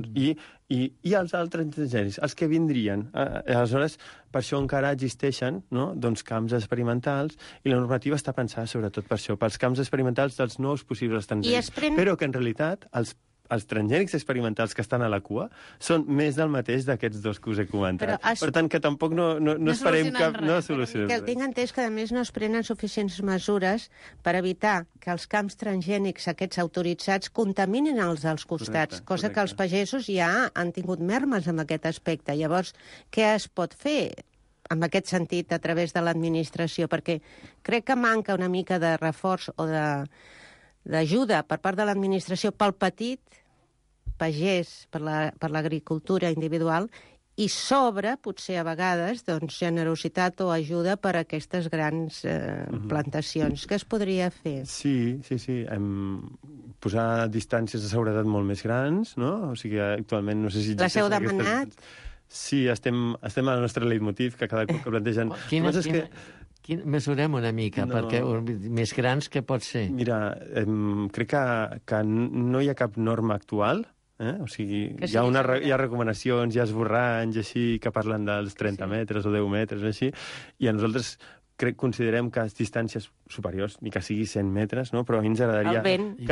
I els altres transgènics, els que vindrien. Aleshores, per això encara existeixen, no? Doncs camps experimentals, i la normativa està pensada sobretot per això, pels camps experimentals dels nous possibles transgènics. Però que en realitat els transgènics experimentals que estan a la cua són més del mateix d'aquests dos que us he comentat. Per tant, que tampoc no esperem cap... No solucionem res. Que el tinc entès que, a més, no es prenen suficients mesures per evitar que els camps transgènics aquests autoritzats contaminin els dels costats, cosa que els pagesos ja han tingut mermes en aquest aspecte. Llavors, què es pot fer? en aquest sentit a través de l'administració, perquè crec que manca una mica de reforç o d'ajuda per part de l'administració pel petit pagès, per l'agricultura individual, i sobre, potser a vegades, doncs, generositat o ajuda per a aquestes grans plantacions. Què es podria fer? Sí. Posar distàncies de seguretat molt més grans, no? O sigui, actualment no sé si... Les heu demanat? Sí, estem al nostre leitmotiv, que cada cop que plantegen... Mesurem una mica, perquè més grans que pot ser? Mira, crec que no hi ha cap norma actual. O sigui, hi ha recomanacions, hi ha esborranys així que parlen dels 30 metres o 10 metres, així, i a nosaltres considerem que les distàncies superiors, ni que sigui 100 metres, no? Però a mi ens agradaria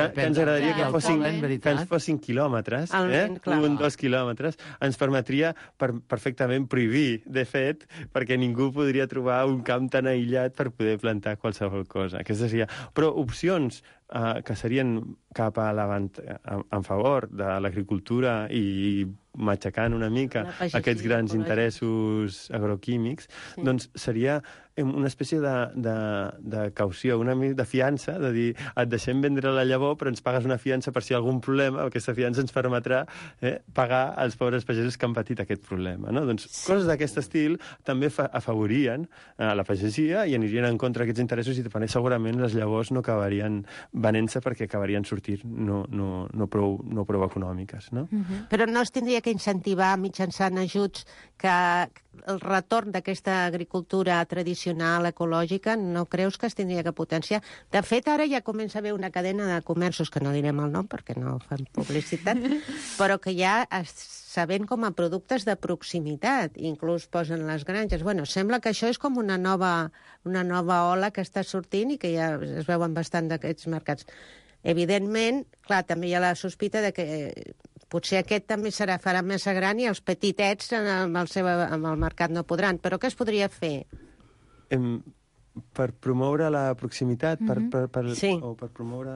que ens fossin quilòmetres, 1-2 quilòmetres, ens permetria perfectament prohibir, de fet, perquè ningú podria trobar un camp tan aïllat per poder plantar qualsevol cosa. Aquesta seria... Però opcions que serien cap a en favor de l'agricultura i matxacant una mica aquests grans interessos agroquímics, doncs seria una espècie de caució, una mica de fiança, de dir, et deixem vendre la llavor, però ens pagues una fiança per si hi ha algun problema, aquesta fiança ens permetrà pagar als pobres pagesos que han patit aquest problema. No? Doncs coses d'aquest estil també afavorien la pagesia i anirien en contra d'aquests interessos i segurament les llavors no acabarien venent-se perquè acabarien sortint no prou econòmiques. No? Però no es tindria que incentivar mitjançant ajuts que el retorn d'aquesta agricultura tradicional, ecològica, no creus que es tindria que potenciar? De fet, ara ja comença a haver una cadena de comerços, que no direm el nom perquè no fan publicitat, però que ja se ven com a productes de proximitat, inclús posen les granges. Bueno, sembla que això és com una nova ola que està sortint i que ja es veuen bastant d'aquests mercats. Evidentment, clar, també hi ha la sospita de que potser aquest també farà massa gran i els petitets amb el mercat no podran. Però què es podria fer? Per promoure la proximitat, o per promoure...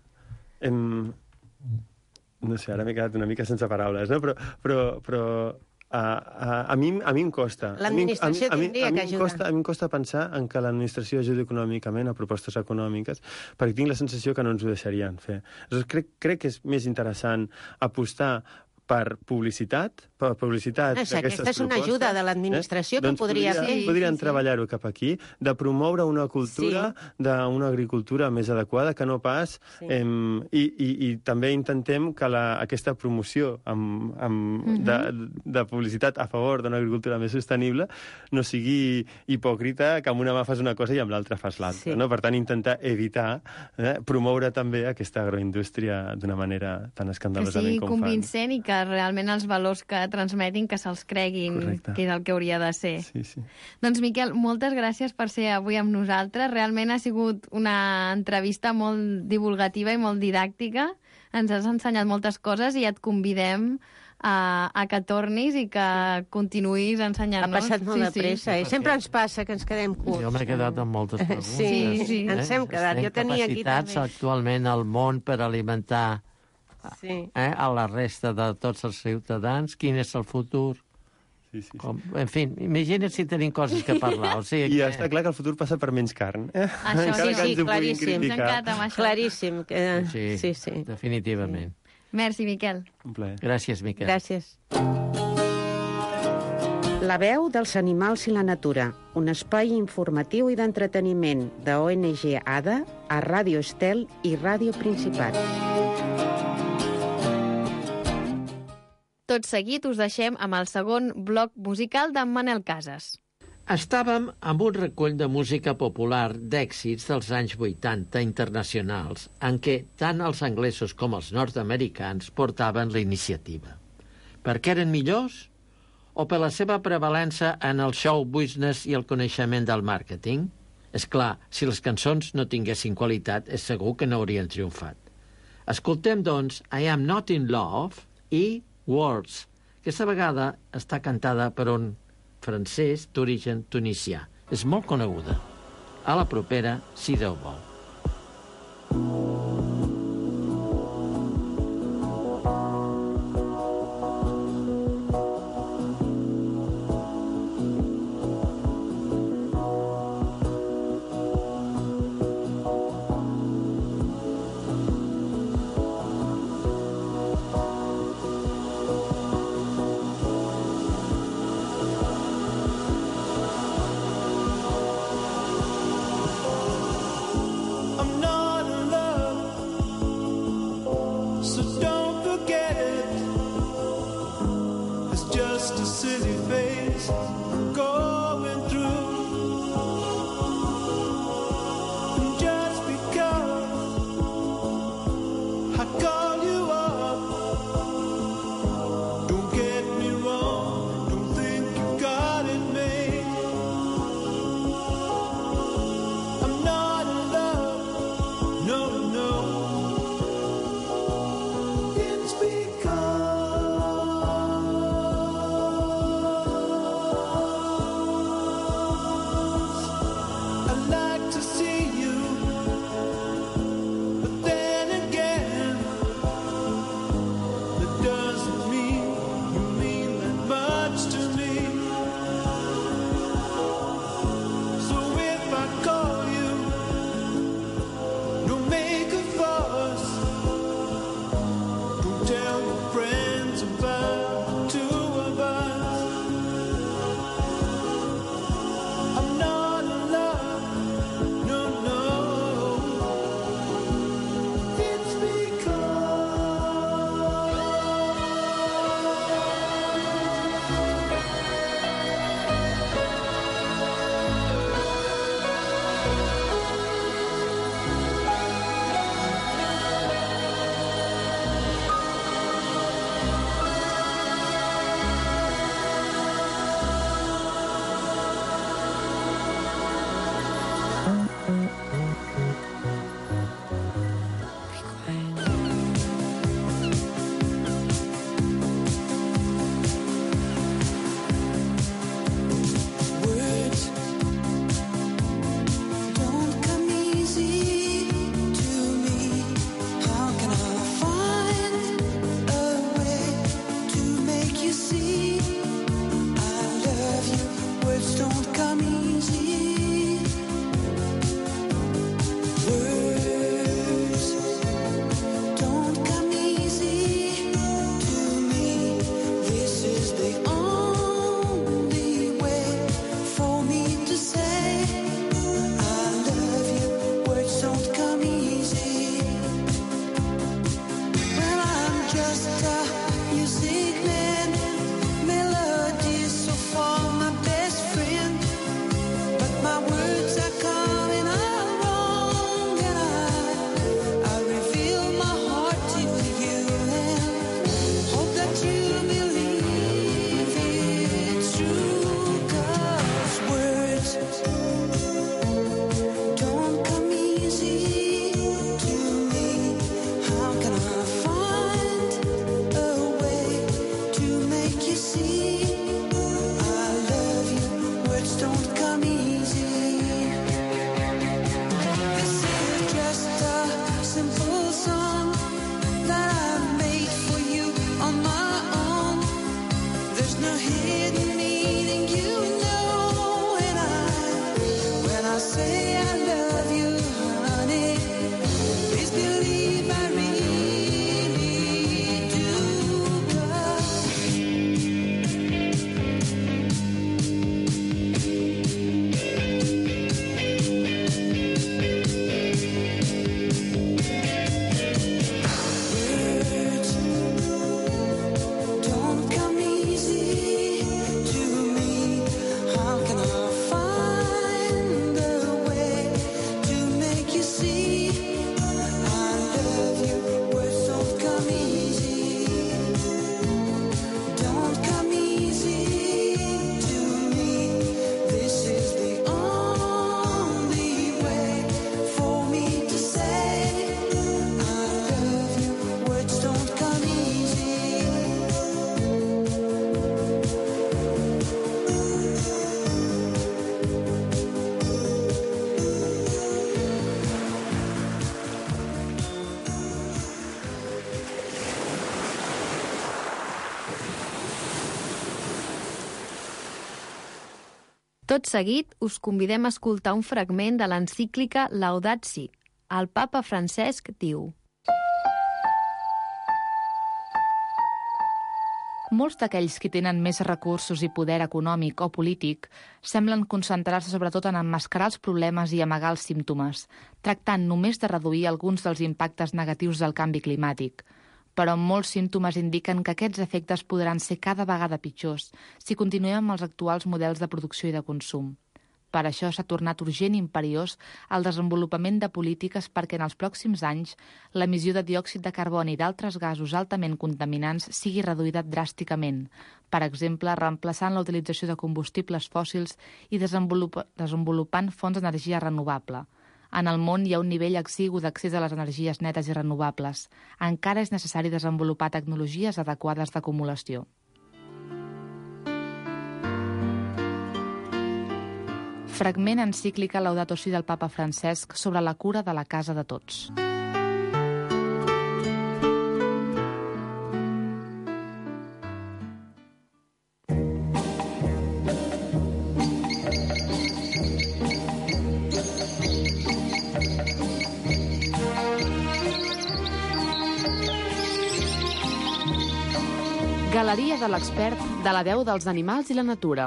No sé, ara m'he quedat una mica sense paraules, no? Però a mi em costa. L'administració tindria que ajudar. A mi em costa pensar en que l'administració ajudi econòmicament a propostes econòmiques, perquè tinc la sensació que no ens ho deixarien fer. Crec que és més interessant apostar per publicitat d'aquestes propostes. Aquesta és una ajuda de l'administració que podria fer. Podrien treballar-ho cap aquí, de promoure una cultura d'una agricultura més adequada, que no pas... I també intentem que aquesta promoció de publicitat a favor d'una agricultura més sostenible no sigui hipòcrita, que amb una mà fas una cosa i amb l'altra fas l'altra. Per tant, intentar evitar promoure també aquesta agroindústria d'una manera tan escandalosament com fan. Que sigui convincent i que realment els valors que transmetin que se'ls creguin. Correcte. Que és el que hauria de ser. Sí. Doncs, Miquel, moltes gràcies per ser avui amb nosaltres. Realment ha sigut una entrevista molt divulgativa i molt didàctica. Ens has ensenyat moltes coses i et convidem a que tornis i que continuïs ensenyant-nos. Ha passat molt de pressa, Sempre ens passa que ens quedem curts. Jo m'he quedat amb moltes preguntes. Sí. Ens hem quedat. Jo tenia aquí també. Capacitats actualment al món per alimentar a la resta de tots els ciutadans. Quin és el futur? En fi, imagina't si tenim coses que parlar. I està clar que el futur passa per menys carn. Això sí, claríssim. Claríssim. Sí, definitivament. Merci, Miquel. Un plaer. Gràcies, Miquel. Gràcies. La veu dels animals i la natura, un espai informatiu i d'entreteniment de ONG ADA a Ràdio Estel i Ràdio Principat. Tot seguit us deixem amb el segon bloc musical d'en Manel Casas. Estàvem amb un recull de música popular d'èxits dels anys 80 internacionals, en què tant els anglesos com els nord-americans portaven la iniciativa. Per què eren millors? O per la seva prevalença en el show business i el coneixement del màrqueting? És clar, si les cançons no tinguessin qualitat, és segur que no haurien triomfat. Escoltem, doncs, I Am Not in Love i Words. Aquesta vegada està cantada per un francès d'origen tunisià. És molt coneguda. A la propera, si Déu vol. Tot seguit, us convidem a escoltar un fragment de l'encíclica Laudat Si. El papa Francesc diu: Molts d'aquells que tenen més recursos i poder econòmic o polític semblen concentrar-se sobretot en emmascarar els problemes i amagar els símptomes, tractant només de reduir alguns dels impactes negatius del canvi climàtic. Però molts símptomes indiquen que aquests efectes podran ser cada vegada pitjors si continuem amb els actuals models de producció i de consum. Per això s'ha tornat urgent i imperiós el desenvolupament de polítiques perquè en els pròxims anys l'emissió de diòxid de carboni i d'altres gasos altament contaminants sigui reduïda dràsticament, per exemple, reemplaçant la utilització de combustibles fòssils i desenvolupant fonts d'energia renovable. En el món hi ha un nivell exigu d'accés a les energies netes i renovables. Encara és necessari desenvolupar tecnologies adequades d'acumulació. Fragment encíclica Laudato Si del papa Francesc sobre la cura de la casa de tots. Galeria de l'expert de la veu dels animals i la natura.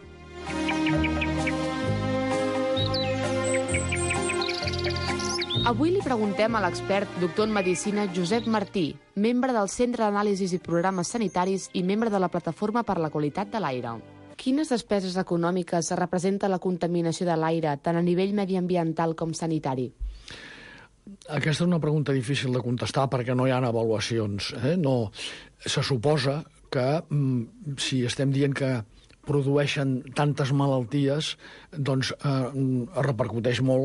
Avui li preguntem a l'expert doctor en Medicina Josep Martí, membre del Centre d'Anàlisis i Programes Sanitaris i membre de la Plataforma per la Qualitat de l'Aire. Quines despeses econòmiques representa la contaminació de l'aire, tant a nivell mediambiental com sanitari? Aquesta és una pregunta difícil de contestar perquè no hi ha avaluacions. No. Se suposa que si estem dient que produeixen tantes malalties, doncs repercuteix molt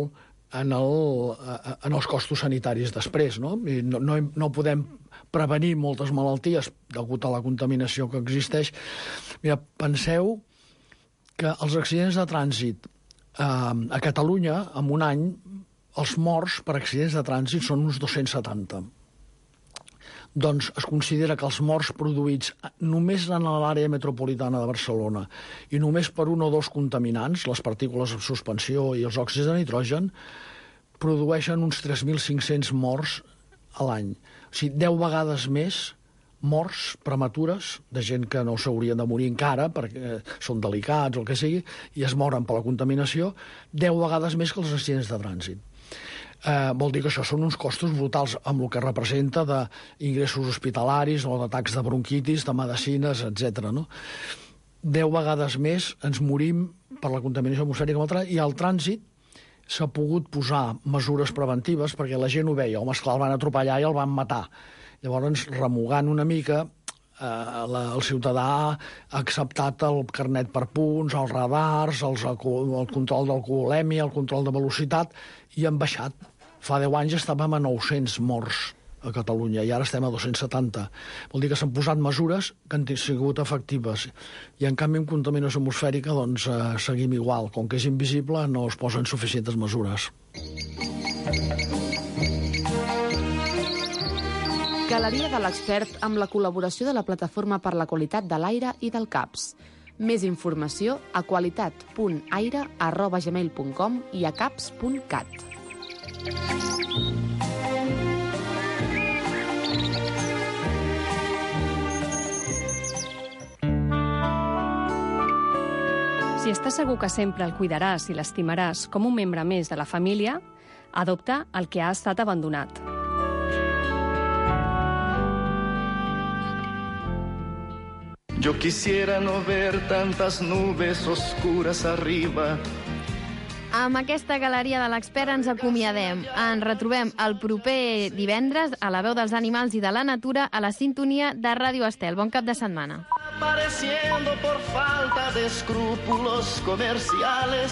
en els costos sanitaris després, no? I no podem prevenir moltes malalties degut a la contaminació que existeix. Mira, penseu que els accidents de trànsit a Catalunya, en un any, els morts per accidents de trànsit són uns 270. Doncs es considera que els morts produïts només en l'àrea metropolitana de Barcelona i només per un o dos contaminants, les partícules en suspensió i els òxids de nitrogen, produeixen uns 3.500 morts a l'any. O sigui, 10 vegades més morts prematures de gent que no s'haurien de morir encara perquè són delicats o el que sigui i es moren per la contaminació, 10 vegades més que els accidents de trànsit. Vol dir que això són uns costos brutals amb el que representa d'ingressos hospitalaris o d'atacs de bronquitis, de medicines, etc. No? 10 vegades més ens morim per la contaminació atmosfèrica i al trànsit s'ha pogut posar mesures preventives perquè la gent ho veia, home, esclar, el van atropellar i el van matar. Llavors, remugant una mica, el ciutadà ha acceptat el carnet per punts, els radars, el control d'alcoholèmia, el control de velocitat, i han baixat. Fa 10 anys estàvem a 900 morts a Catalunya i ara estem a 270. Vol dir que s'han posat mesures que han sigut efectives. I en canvi, en contaminació atmosfèrica, doncs, seguim igual. Com que és invisible, no es posen suficients mesures. Galeria de l'Expert amb la col·laboració de la Plataforma per la Qualitat de l'Aire i del CAPS. Més informació a qualitat.aire@gmail.com i a caps.cat. Si estàs segur que sempre el cuidaràs i l'estimaràs com un membre més de la família, adopta el que ha estat abandonat. Yo quisiera no ver tantas nubes oscuras arriba. Amb aquesta galeria de l'Expert ens acomiadem. Ens retrobem el proper divendres a la veu dels animals i de la natura a la sintonia de Ràdio Estel. Bon cap de setmana. Apareciendo por falta de escrúpulos comerciales.